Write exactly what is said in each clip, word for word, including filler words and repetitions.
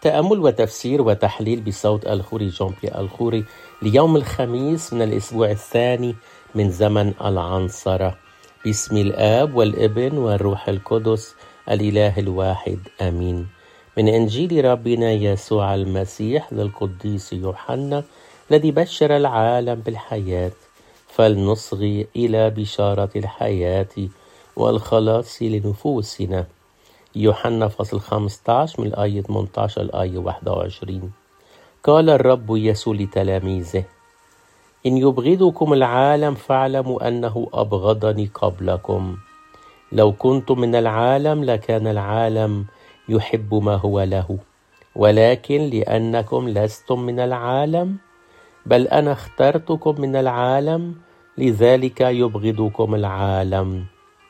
تأمل وتفسير وتحليل بصوت الخوري جون بيير الخوري ليوم الخميس من الأسبوع الثاني من زمن العنصرة. باسم الآب والابن والروح القدس الإله الواحد آمين. من إنجيل ربنا يسوع المسيح للقديس يوحنا الذي بشر العالم بالحياة، فلنصغي إلى بشارة الحياة والخلاص لنفوسنا. يوحنا فصل خمسة عشر من الآية ثمانية عشر الآية واحد وعشرين. قال الرب يسوع لتلاميذه: إن يبغضكم العالم فاعلموا أنه أبغضني قبلكم. لو كنتم من العالم لكان العالم يحب ما هو له، ولكن لأنكم لستم من العالم بل أنا اخترتكم من العالم، لذلك يبغضكم العالم.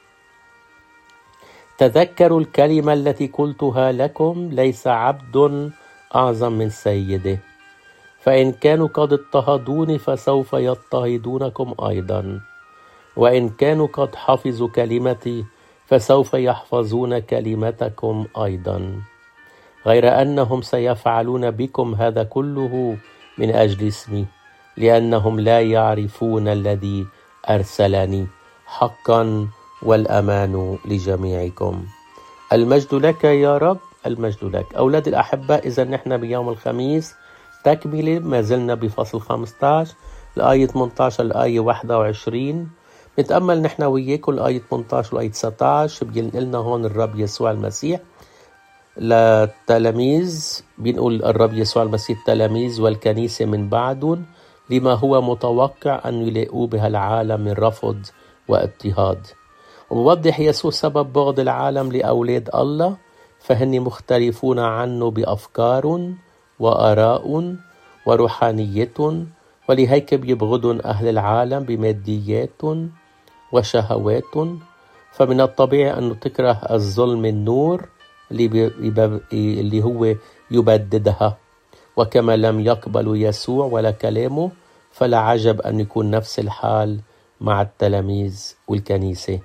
تذكروا الكلمة التي قلتها لكم: ليس عبد أعظم من سيده. فإن كانوا قد اضطهدوني فسوف يضطهدونكم أيضا، وإن كانوا قد حفظوا كلمتي فسوف يحفظون كلمتكم أيضا. غير أنهم سيفعلون بكم هذا كله من أجل اسمي، لأنهم لا يعرفون الذي أرسلني. حقا والأمان لجميعكم. المجد لك يا رب، المجد لك. أولاد الأحباء، إذا نحن بيوم الخميس تكملة ما زلنا بفصل خمسة عشر الآية ثمانية عشر الآية واحد وعشرين. نتأمل نحن وياكم الآية ثمانية عشر والآية تسعة عشر. بينقل لنا هون الرب يسوع المسيح للتلاميذ، بينقول الرب يسوع المسيح التلاميذ والكنيسة من بعد لما هو متوقع أن يلاقوا بها العالم من رفض واضطهاد. وبوضح يسوع سبب بغض العالم لأولاد الله، فهن مختلفون عنه بأفكار وآراء وروحانية، ولهيك بيبغضون أهل العالم بماديات وشهوات. فمن الطبيعي أن تكره الظلم النور اللي, بي اللي هو يبددها. وكما لم يقبلوا يسوع ولا كلامه، فلا عجب أن يكون نفس الحال مع التلاميذ والكنيسة.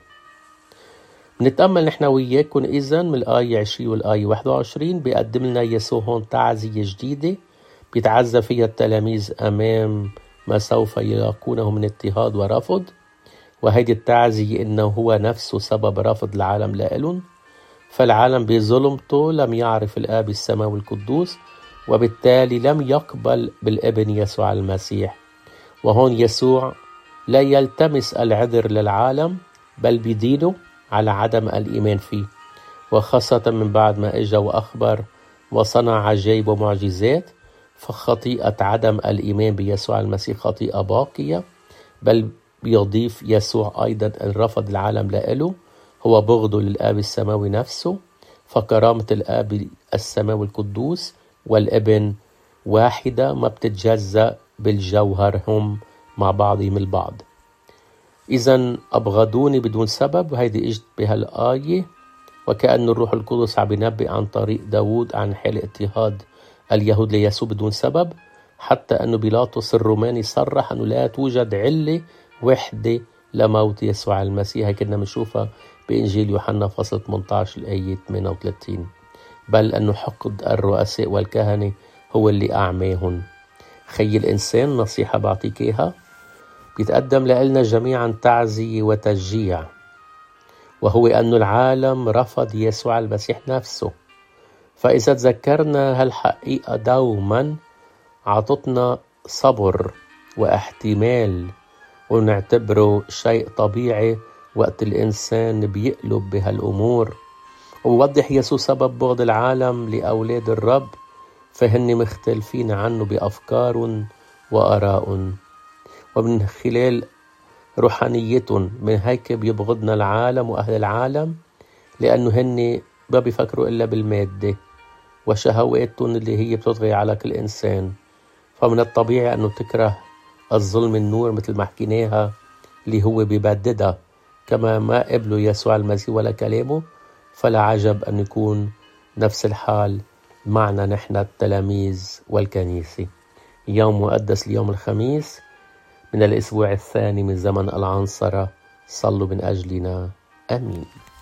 نتأمل نحن وياكم إذن من الآية عشرين والآية واحد وعشرين. بيقدم لنا يسوع هون تعزية جديدة بيتعزى فيها التلاميذ أمام ما سوف يلاقونه من اضطهاد ورفض. وهيدي التعزية إنه هو نفسه سبب رفض العالم لإلهم، فالعالم بظلمته لم يعرف الآب السماوي القدوس، وبالتالي لم يقبل بالابن يسوع المسيح. وهون يسوع لا يلتمس العذر للعالم، بل بدينه على عدم الإيمان فيه، وخاصة من بعد ما إجا وأخبر وصنع عجائب ومعجزات. فخطيئة عدم الإيمان بيسوع المسيح خطيئة باقية، بل بيضيف يسوع أيضا الرفض العالم لإله هو بغضه للآب السماوي نفسه. فكرامة الآب السماوي القدوس والابن واحدة، ما بتتجزأ بالجوهر، هم مع بعضهم البعض. إذن أبغضوني بدون سبب، وهيدي إجت بها الآية. وكأن الروح القدس عم ينبئ عن طريق داود عن حال اضطهاد اليهود ليسوع بدون سبب، حتى أنه بيلاطس الروماني صرح أنه لا توجد علة وحدة لموت يسوع المسيح. هي كنا بنشوفها بإنجيل يوحنا فصل ثمانية عشر الآية ثمانية وثلاثين. بل أنه حقد الرؤساء والكهنة هو اللي أعماهم. خي الإنسان، نصيحة بعطيك إياها، بيتقدم لنا جميعا تعزية وتشجيع، وهو أن العالم رفض يسوع المسيح نفسه. فإذا تذكرنا هالحقيقة دوما عطتنا صبر واحتمال، ونعتبره شيء طبيعي وقت الإنسان بيقلب بهالأمور. ووضح يسوع سبب بغض العالم لأولاد الرب، فهن مختلفين عنه بأفكار وآراء ومن خلال روحانيتهم. من هيك بيبغضنا العالم وأهل العالم، لأنه هن ما بيفكروا إلا بالمادة وشهواتهم اللي هي بتطغي على كل إنسان. فمن الطبيعي أنه تكره الظلم النور مثل ما حكيناها اللي هو بيبددها. كما ما قبلوا يسوع المسيح ولا كلامه، فلا عجب أن يكون نفس الحال معنا نحن التلاميذ والكنيسة. يوم مقدس ليوم الخميس من الأسبوع الثاني من زمن العنصرة. صلوا من أجلنا. آمين.